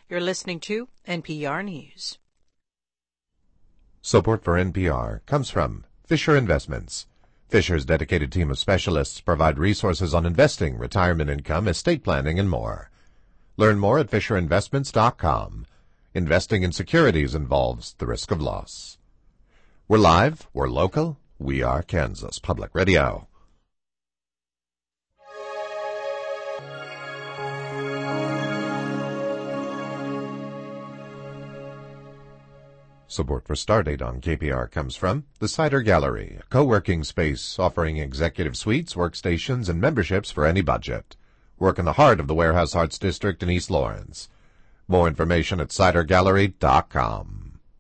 You're listening to NPR News. Support for NPR comes from Fisher Investments. Fisher's dedicated team of specialists provide resources on investing, retirement income, estate planning, and more. Learn more at FisherInvestments.com. Investing in securities involves the risk of loss. We're live, we're local, we are Kansas Public Radio. Support for Stardate on KPR comes from the Cider Gallery, a co-working space offering executive suites, workstations, and memberships for any budget. Work in the heart of the Warehouse Arts District in East Lawrence. More information at cidergallery.com.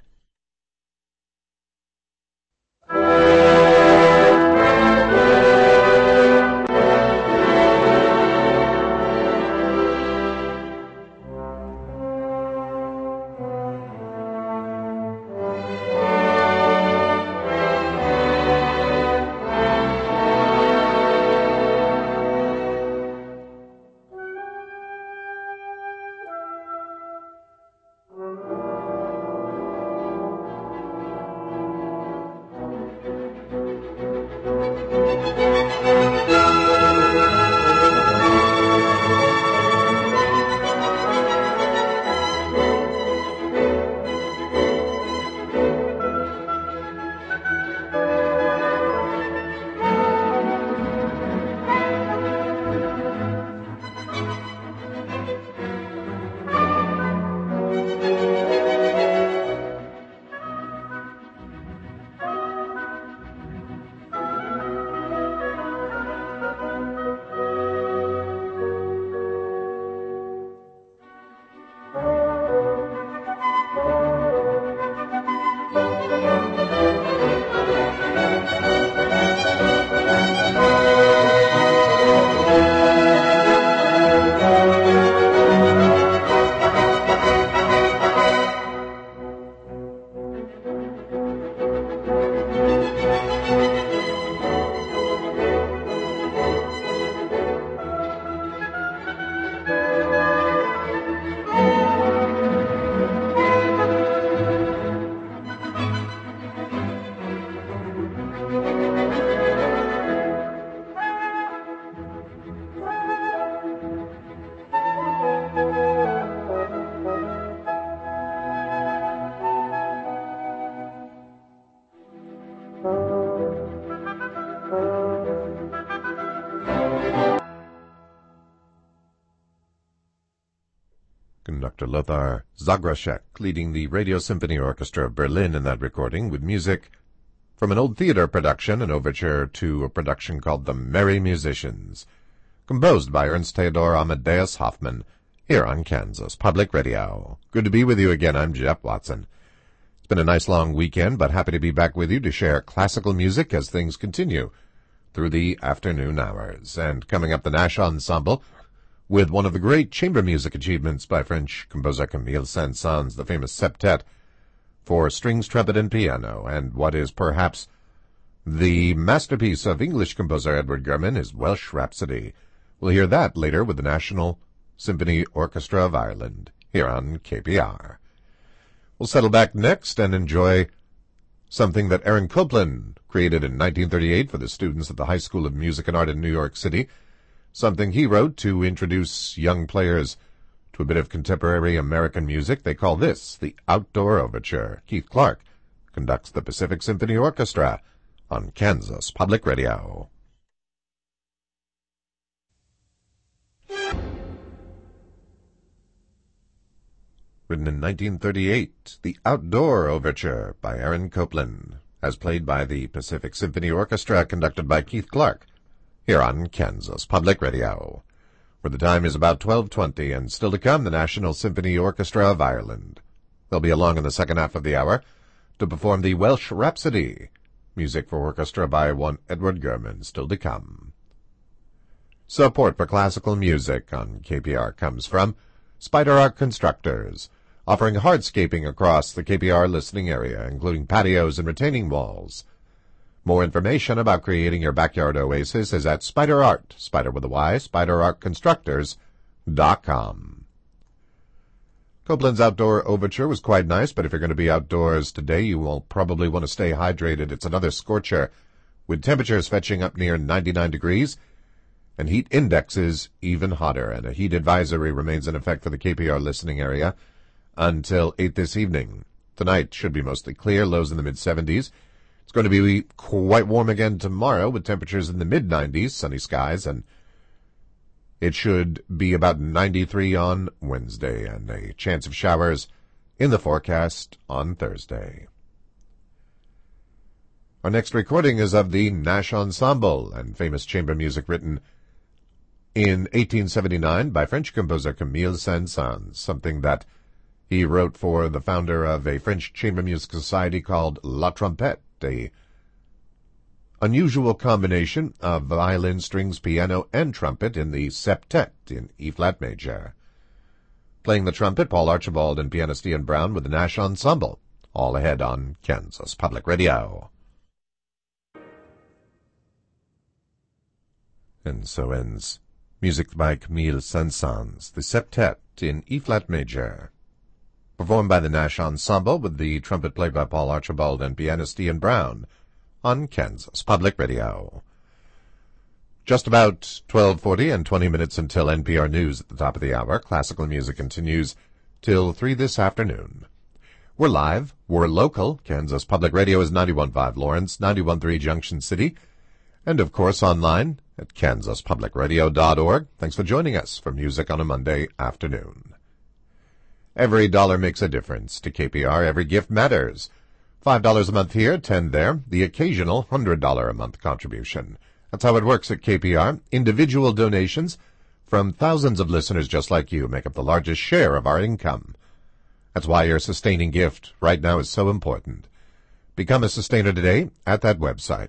Conductor Lothar Zagrashek leading the Radio Symphony Orchestra of Berlin in that recording with music from an old theater production, an overture to a production called The Merry Musicians, composed by Ernst Theodor Amadeus Hoffmann, here on Kansas Public Radio. Good to be with you again. I'm Jeff Watson. It's been a nice long weekend, but happy to be back with you to share classical music as things continue through the afternoon hours. And coming up, the Nash Ensemble with one of the great chamber music achievements by French composer Camille Saint-Saëns, the famous septet for strings, trumpet, and piano, and what is perhaps the masterpiece of English composer Edward German, his Welsh Rhapsody. We'll hear that later with the National Symphony Orchestra of Ireland, here on KPR. We'll settle back next and enjoy something that Aaron Copland created in 1938 for the students at the High School of Music and Art in New York City, something he wrote to introduce young players to a bit of contemporary American music. They call this the Outdoor Overture. Keith Clark conducts the Pacific Symphony Orchestra on Kansas Public Radio. Written in 1938, the Outdoor Overture by Aaron Copland, as played by the Pacific Symphony Orchestra, conducted by Keith Clark, here on Kansas Public Radio, where the time is about 12:20, and still to come, the National Symphony Orchestra of Ireland. They'll be along in the second half of the hour to perform the Welsh Rhapsody, music for orchestra by one Edward German, still to come. Support for classical music on KPR comes from Spider Art Constructors, offering hardscaping across the KPR listening area, including patios and retaining walls. More information about creating your backyard oasis is at Spider Art, Spider with a Y, SpiderArtConstructors.com. Copland's Outdoor Overture was quite nice, but if you're going to be outdoors today, you will probably want to stay hydrated. It's another scorcher, with temperatures fetching up near 99 degrees, and heat indexes even hotter, and a heat advisory remains in effect for the KPR listening area until 8 this evening. Tonight should be mostly clear, lows in the mid-70s. It's going to be quite warm again tomorrow, with temperatures in the mid-90s, sunny skies, and it should be about 93 on Wednesday, and a chance of showers in the forecast on Thursday. Our next recording is of the Nash Ensemble, and famous chamber music written in 1879 by French composer Camille Saint-Saëns, something that he wrote for the founder of a French chamber music society called La Trompette, a unusual combination of violin, strings, piano, and trumpet in the septet in E-flat major. Playing the trumpet, Paul Archibald and pianist Ian Brown with the Nash Ensemble, all ahead on Kansas Public Radio. And so ends music by Camille Saint-Saëns, the septet in E-flat major, performed by the Nash Ensemble with the trumpet played by Paul Archibald and pianist Ian Brown, on Kansas Public Radio. Just about 12:40 and 20 minutes until NPR News at the top of the hour. Classical music continues till 3 this afternoon. We're live, we're local. Kansas Public Radio is 91.5 Lawrence, 91.3 Junction City, and of course online at kansaspublicradio.org. Thanks for joining us for music on a Monday afternoon. Every dollar makes a difference to KPR. Every gift matters. $5 a month here, $10 there, the occasional $100 a month contribution. That's how it works at KPR. Individual donations from thousands of listeners just like you make up the largest share of our income. That's why your sustaining gift right now is so important. Become a sustainer today at that website,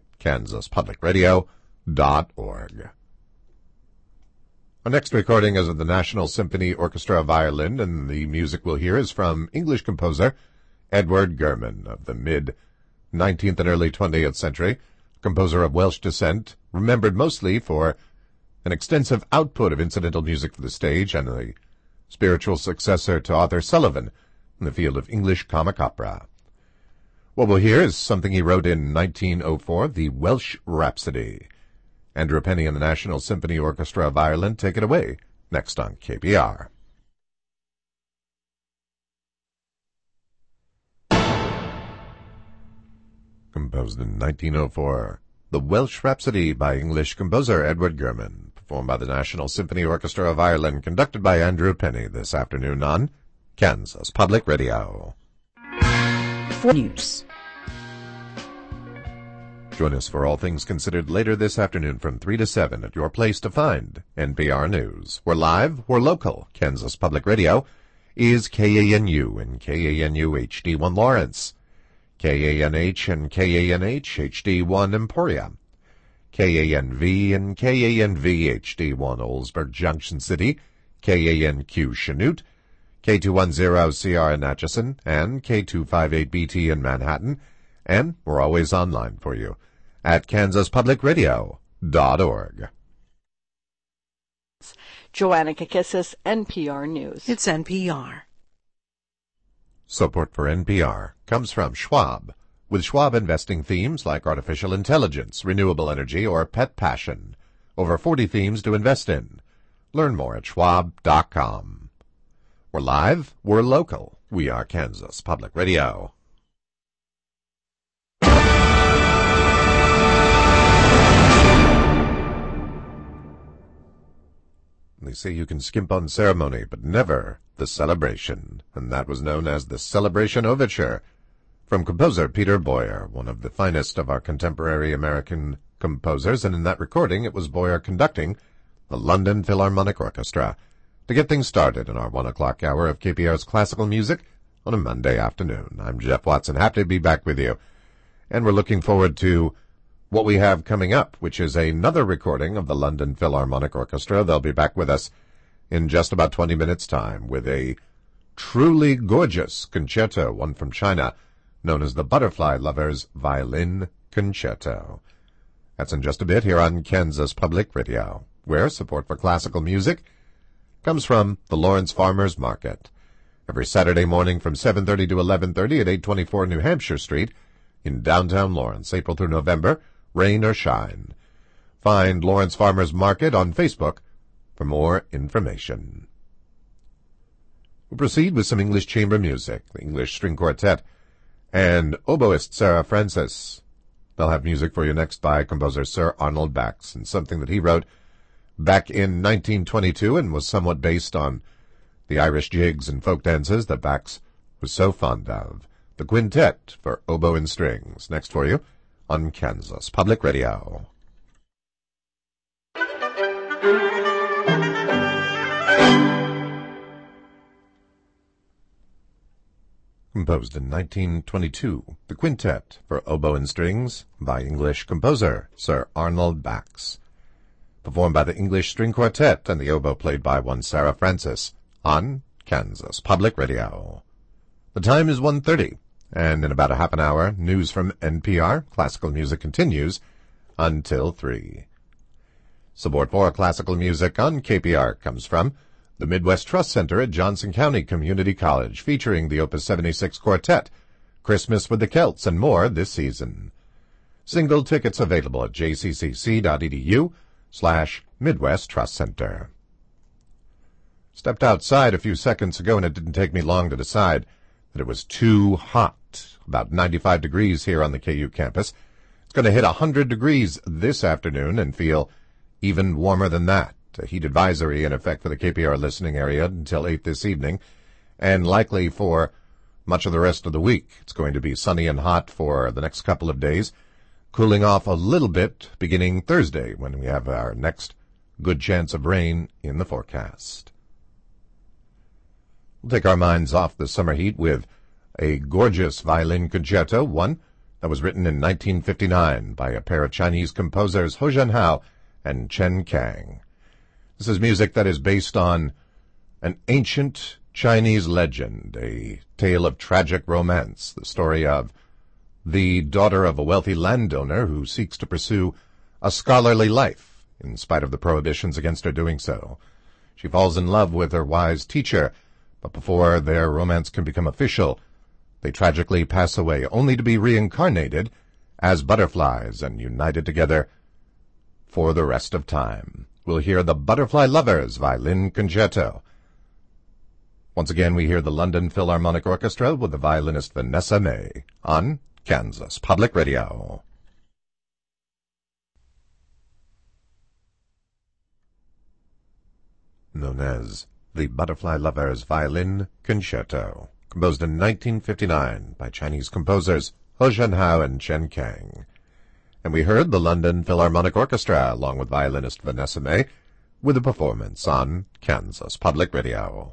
kansaspublicradio.org. Our next recording is of the National Symphony Orchestra of Ireland, and the music we'll hear is from English composer Edward Gurman of the mid-19th and early 20th century, composer of Welsh descent, remembered mostly for an extensive output of incidental music for the stage and a spiritual successor to Arthur Sullivan in the field of English comic opera. What we'll hear is something he wrote in 1904, the Welsh Rhapsody. Andrew Penny and the National Symphony Orchestra of Ireland take it away, next on KPR. Composed in 1904, the Welsh Rhapsody by English composer Edward Gurman, performed by the National Symphony Orchestra of Ireland, conducted by Andrew Penny this afternoon on Kansas Public Radio. For news. Join us for All Things Considered later this afternoon from 3 to 7 at your place to find NPR News. We're live, we're local. Kansas Public Radio is KANU and KANU HD1 Lawrence, KANH and KANH HD1 Emporia, KANV and KANV HD1 Oldsburg Junction City, KANQ Chanute, K210CR in Atchison, and K258BT in Manhattan, and we're always online for you at kansaspublicradio.org. Joanna Kakissis, NPR News. It's NPR. Support for NPR comes from Schwab, with Schwab investing themes like artificial intelligence, renewable energy, or pet passion. Over 40 themes to invest in. Learn more at schwab.com. We're live, we're local. We are Kansas Public Radio. They say you can skimp on ceremony, but never the celebration, and that was known as the Celebration Overture, from composer Peter Boyer, one of the finest of our contemporary American composers, and in that recording it was Boyer conducting the London Philharmonic Orchestra, to get things started in our 1 o'clock hour of KPR's classical music on a Monday afternoon. I'm Jeff Watson, happy to be back with you, and we're looking forward to what we have coming up, which is another recording of the London Philharmonic Orchestra. They'll be back with us in just about 20 minutes' time with a truly gorgeous concerto, one from China, known as the Butterfly Lovers Violin Concerto. That's in just a bit here on Kansas Public Radio, where support for classical music comes from the Lawrence Farmers Market. every Saturday morning from 7:30 to 11:30 at 824 New Hampshire Street in downtown Lawrence, April through November, rain or shine. Find Lawrence Farmers Market on Facebook for more information. We'll proceed with some English chamber music, the English String Quartet, and oboist Sarah Francis. They'll have music for you next by composer Sir Arnold Bax, and something that he wrote back in 1922 and was somewhat based on the Irish jigs and folk dances that Bax was so fond of. The Quintet for Oboe and Strings, next for you on Kansas Public Radio. Composed in 1922, the Quintet for Oboe and Strings by English composer Sir Arnold Bax. Performed by the English String Quartet and the oboe played by one Sarah Francis on Kansas Public Radio. The time is 1:30, and in about a half an hour, news from NPR. Classical music continues until 3. Support for classical music on KPR comes from the Midwest Trust Center at Johnson County Community College, featuring the Opus 76 Quartet, Christmas with the Celts, and more this season. Single tickets available at jccc.edu/Midwest Trust Center. Stepped outside a few seconds ago, and it didn't take me long to decide that it was too hot. About 95 degrees here on the KU campus. It's going to hit 100 degrees this afternoon and feel even warmer than that. A heat advisory in effect for the KPR listening area until 8 this evening, and likely for much of the rest of the week. It's going to be sunny and hot for the next couple of days, cooling off a little bit beginning Thursday when we have our next good chance of rain in the forecast. We'll take our minds off the summer heat with a gorgeous violin concerto, one that was written in 1959 by a pair of Chinese composers, Ho Zhenhao and Chen Kang. This is music that is based on an ancient Chinese legend, a tale of tragic romance, the story of the daughter of a wealthy landowner who seeks to pursue a scholarly life in spite of the prohibitions against her doing so. She falls in love with her wise teacher, but before their romance can become official, they tragically pass away, only to be reincarnated as butterflies and united together for the rest of time. We'll hear the Butterfly Lovers Violin Concerto. Once again, we hear the London Philharmonic Orchestra with the violinist Vanessa May on Kansas Public Radio. Known as the Butterfly Lovers Violin Concerto, composed in 1959 by Chinese composers Ho Zhenhao and Chen Kang. And we heard the London Philharmonic Orchestra, along with violinist Vanessa May, with a performance on Kansas Public Radio.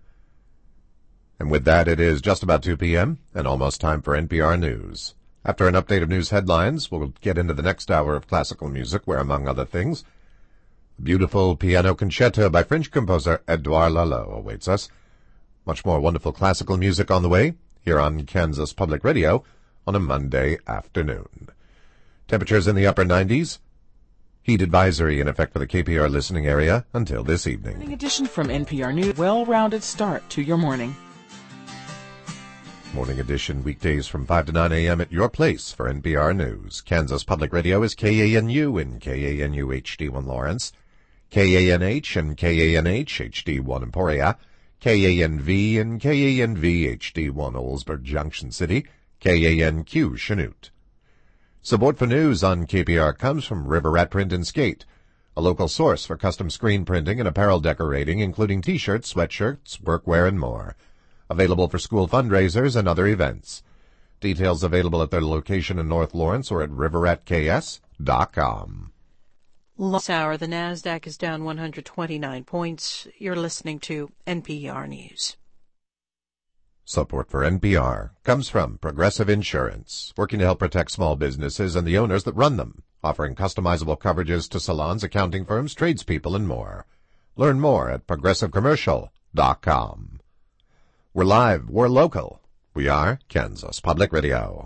And with that, it is just about 2 p.m. and almost time for NPR News. After an update of news headlines, we'll get into the next hour of classical music, where, among other things, the beautiful piano concerto by French composer Edouard Lalo awaits us. Much more wonderful classical music on the way, here on Kansas Public Radio on a Monday afternoon. Temperatures in the upper 90s. Heat advisory in effect for the KPR listening area until this evening. Morning edition from NPR News. Well-rounded start to your morning. Morning edition weekdays from 5 to 9 a.m. at your place for NPR News. Kansas Public Radio is KANU and KANU HD1 Lawrence, KANH and KANH HD1 Emporia, KANV and KANV HD1 Oldsburg Junction City, KANQ Chanute. Support for news on KPR comes from River Rat Print and Skate, a local source for custom screen printing and apparel decorating, including T-shirts, sweatshirts, workwear, and more. Available for school fundraisers and other events. Details available at their location in North Lawrence or at riverratks.com. Last hour, the NASDAQ is down 129 points. You're listening to NPR News. Support for NPR comes from Progressive Insurance, working to help protect small businesses and the owners that run them, offering customizable coverages to salons, accounting firms, tradespeople, and more. Learn more at progressivecommercial.com. We're live, we're local. We are Kansas Public Radio.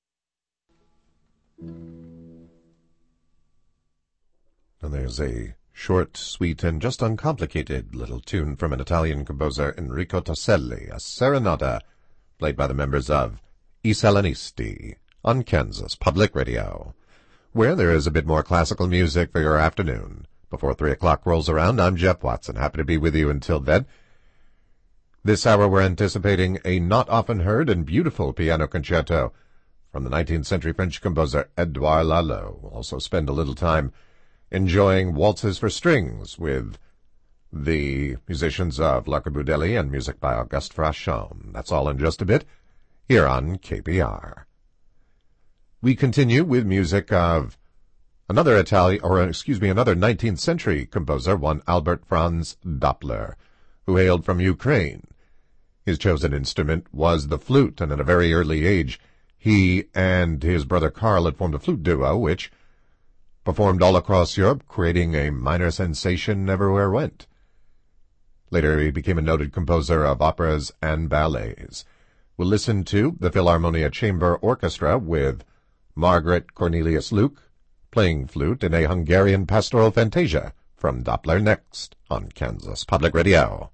And there's a short, sweet, and just uncomplicated little tune from an Italian composer, Enrico Tasselli, a serenata played by the members of I Salinisti on Kansas Public Radio, where there is a bit more classical music for your afternoon. Before 3 o'clock rolls around, I'm Jeff Watson, happy to be with you until then. This hour we're anticipating a not often heard and beautiful piano concerto from the 19th century French composer Edouard Lalo. We'll also spend a little time enjoying waltzes for strings with the musicians of L'Archibudelli and music by Auguste Frachon. That's all in just a bit, here on KPR. We continue with music of another 19th century composer, one Albert Franz Doppler, who hailed from Ukraine. His chosen instrument was the flute, and at a very early age, he and his brother Karl had formed a flute duo, which performed all across Europe, creating a minor sensation everywhere went. Later he became a noted composer of operas and ballets. We'll listen to the Philharmonia Chamber Orchestra with Margaret Cornelius Luke playing flute in a Hungarian pastoral fantasia from Doppler next on Kansas Public Radio.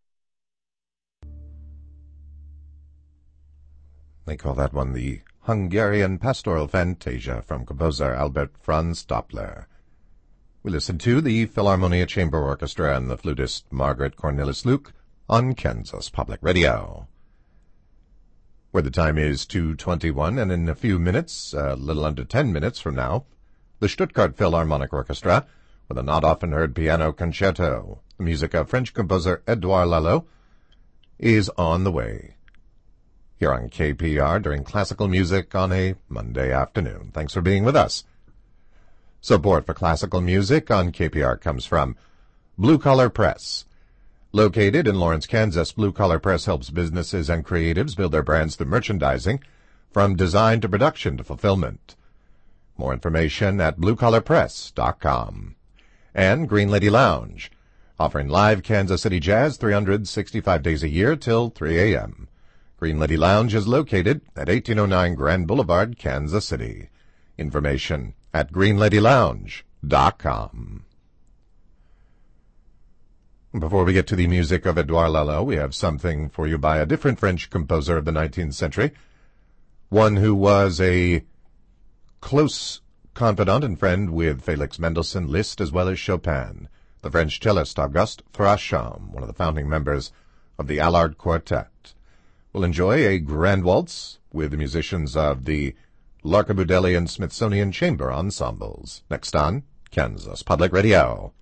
They call that one the Hungarian Pastoral Fantasia from composer Albert Franz Doppler. We listen to the Philharmonia Chamber Orchestra and the flutist Margaret Cornelius Luke on Kansas Public Radio, where the time is 2:21, and in a few minutes, a little under 10 minutes from now, the Stuttgart Philharmonic Orchestra with a not often heard piano concerto. The music of French composer Edouard Lalo is on the way here on KPR during classical music on a Monday afternoon. Thanks for being with us. Support for classical music on KPR comes from Blue Collar Press. Located in Lawrence, Kansas, Blue Collar Press helps businesses and creatives build their brands through merchandising, from design to production to fulfillment. More information at bluecollarpress.com. And Green Lady Lounge, offering live Kansas City jazz 365 days a year till 3 a.m. Green Lady Lounge is located at 1809 Grand Boulevard, Kansas City. Information at greenladylounge.com. Before we get to the music of Edouard Lalo, we have something for you by a different French composer of the 19th century, one who was a close confidant and friend with Felix Mendelssohn, Liszt, as well as Chopin, the French cellist Auguste Frachon, one of the founding members of the Allard Quartet. We'll enjoy a grand waltz with the musicians of the L'Archibudelli and Smithsonian Chamber Ensembles. Next on Kansas Public Radio.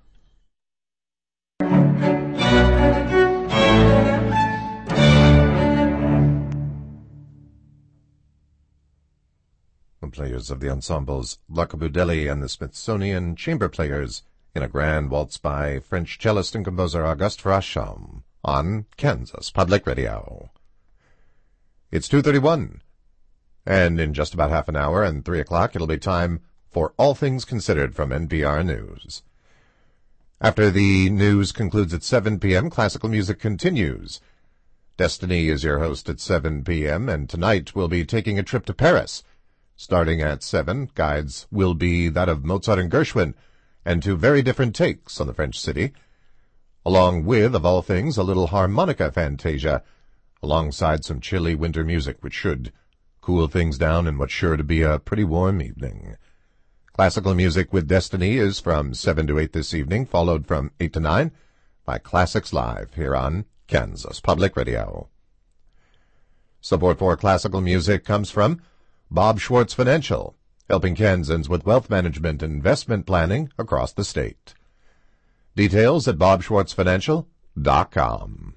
The players of the ensembles L'Archibudelli and the Smithsonian Chamber Players in a grand waltz by French cellist and composer Auguste Frachon on Kansas Public Radio. It's 2:31, and in just about half an hour and 3 o'clock it'll be time for All Things Considered from NPR News. After the news concludes at 7 p.m., classical music continues. Destiny is your host at 7 p.m., and tonight we'll be taking a trip to Paris. Starting at 7, guides will be that of Mozart and Gershwin, and two very different takes on the French city, along with, of all things, a little harmonica fantasia, alongside some chilly winter music, which should cool things down in what's sure to be a pretty warm evening. Classical music with Destiny is from 7 to 8 this evening, followed from 8 to 9 by Classics Live here on Kansas Public Radio. Support for classical music comes from Bob Schwartz Financial, helping Kansans with wealth management and investment planning across the state. Details at bobschwartzfinancial.com.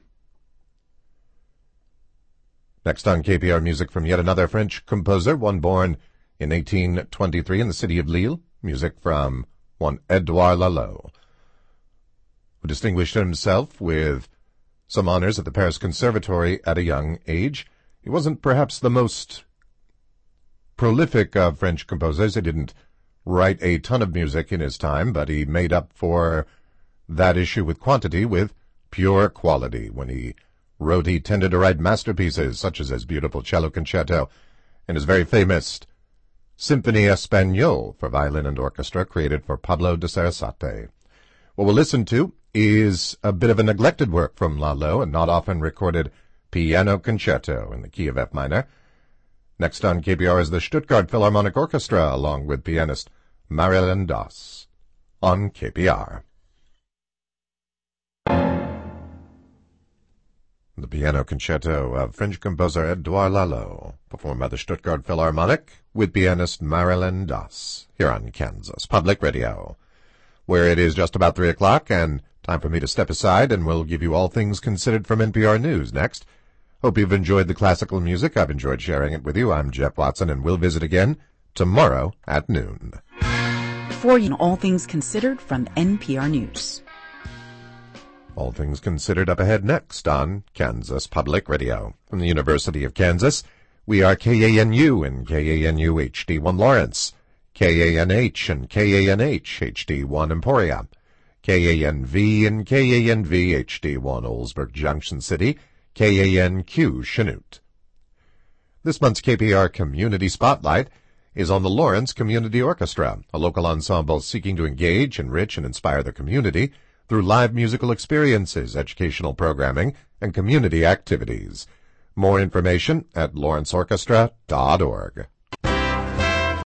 Next on KPR music from yet another French composer, one born in 1823 in the city of Lille, music from one Edouard Lalo, who distinguished himself with some honors at the Paris Conservatory at a young age. He wasn't perhaps the most prolific of French composers. He didn't write a ton of music in his time, but he made up for that issue with quantity with pure quality. When he wrote, he tended to write masterpieces such as his beautiful cello concerto and his very famous Symphonie Espagnole for violin and orchestra, created for Pablo de Sarasate. What we'll listen to is a bit of a neglected work from Lalo, a not often recorded piano concerto in the key of F minor. Next on KPR is the Stuttgart Philharmonic Orchestra, along with pianist Marilyn Doss on KPR. The piano concerto of French composer Edouard Lalo, performed by the Stuttgart Philharmonic with pianist Marilyn Doss, here on Kansas Public Radio, where it is just about 3 o'clock and time for me to step aside, and we'll give you all things considered from NPR News next. Hope you've enjoyed the classical music. I've enjoyed sharing it with you. I'm Jeff Watson, and we'll visit again tomorrow at noon. For you, all things considered from NPR News. All things considered up ahead next on Kansas Public Radio. From the University of Kansas, we are KANU and KANU HD1 Lawrence, KANH and KANH HD1 Emporia, KANV and KANV HD1 Oldsburg Junction City, KANQ Chanute. This month's KPR Community Spotlight is on the Lawrence Community Orchestra, a local ensemble seeking to engage, enrich, and inspire the community through live musical experiences, educational programming, and community activities. More information at lawrenceorchestra.org.